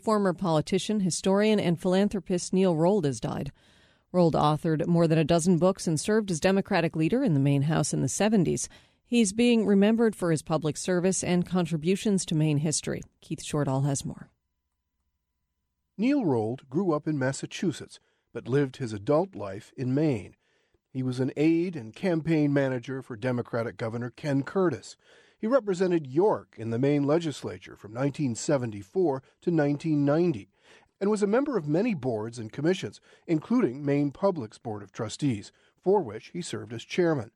Former politician, historian, and philanthropist Neil Rold has died. Rold authored more than a dozen books and served as Democratic leader in the Maine House in the 70s. He's being remembered for his public service and contributions to Maine history. Keith Shortall has more. Neil Rold grew up in Massachusetts, but lived his adult life in Maine. He was an aide and campaign manager for Democratic Governor Ken Curtis. He represented York in the Maine legislature from 1974 to 1990 and was a member of many boards and commissions, including Maine Public's Board of Trustees, for which he served as chairman.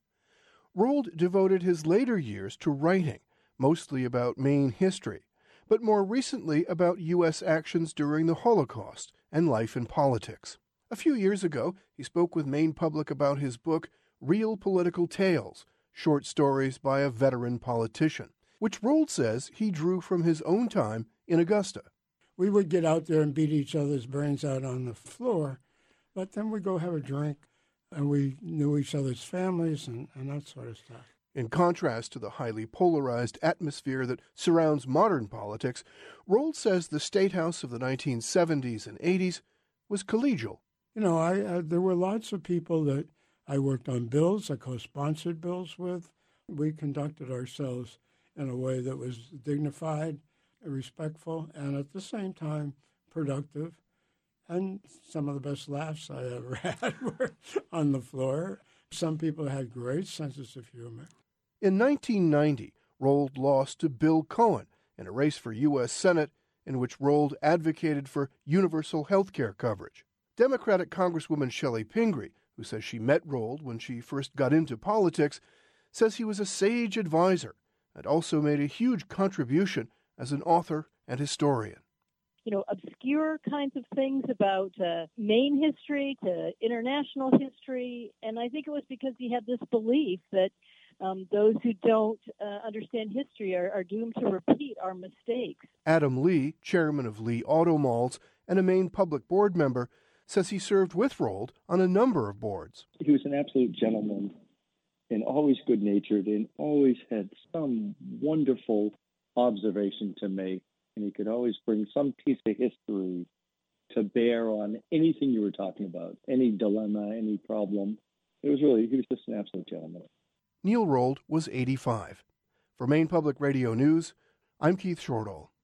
Rold devoted his later years to writing, mostly about Maine history, but more recently about U.S. actions during the Holocaust and life in politics. A few years ago, he spoke with Maine Public about his book, Real Political Tales, Short Stories by a Veteran Politician, which Rold says he drew from his own time in Augusta. We would get out there and beat each other's brains out on the floor, but then we'd go have a drink, and we knew each other's families and that sort of stuff. In contrast to the highly polarized atmosphere that surrounds modern politics, Rold says the State House of the 1970s and 80s was collegial. You know, there were lots of people that I worked on bills, I co-sponsored bills with. We conducted ourselves in a way that was dignified, respectful, and at the same time productive. And some of the best laughs I ever had were on the floor. Some people had great senses of humor. In 1990, Rold lost to Bill Cohen in a race for U.S. Senate in which Rold advocated for universal health care coverage. Democratic Congresswoman Shelley Pingree, who says she met Rold when she first got into politics, says he was a sage advisor and also made a huge contribution as an author and historian. You know, obscure kinds of things about Maine history to international history. And I think it was because he had this belief that those who don't understand history are doomed to repeat our mistakes. Adam Lee, chairman of Lee Auto Malls and a Maine Public Board member, says he served with Rold on a number of boards. He was an absolute gentleman and always good-natured and always had some wonderful observation to make. And he could always bring some piece of history to bear on anything you were talking about, any dilemma, any problem. He was just an absolute gentleman. Neil Rold was 85. For Maine Public Radio News, I'm Keith Shortall.